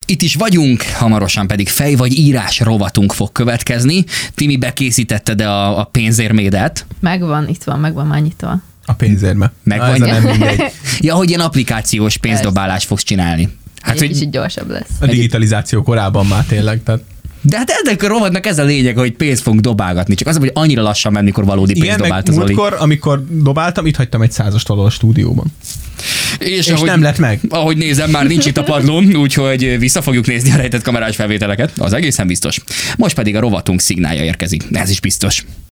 Itt is vagyunk, hamarosan pedig fej vagy írás rovatunk fog következni. Timi, bekészítetted a pénzérmédet? Megvan, itt van, megvan már nyitva. A pénzérme. Megvan? Nem mindegy. Ja, hogy ilyen applikációs pénzdobálást fogsz csinálni. Hát, egy kicsit gyorsabb lesz. A digitalizáció korában már tényleg, tehát... De hát ennek a rovatnak ez a lényeg, hogy pénzt fogunk dobálgatni. Csak az, hogy annyira lassan menni, mikor valódi pénzt dobált az Oli. Múltkor, amikor dobáltam, itt hagytam egy 100-ast valahol a stúdióban. És ahogy, nem lett meg. Ahogy nézem, már nincs itt a padlón, úgyhogy vissza fogjuk nézni a rejtett kamerás felvételeket. Az egészen biztos. Most pedig a rovatunk szignálja érkezik. Ez is biztos.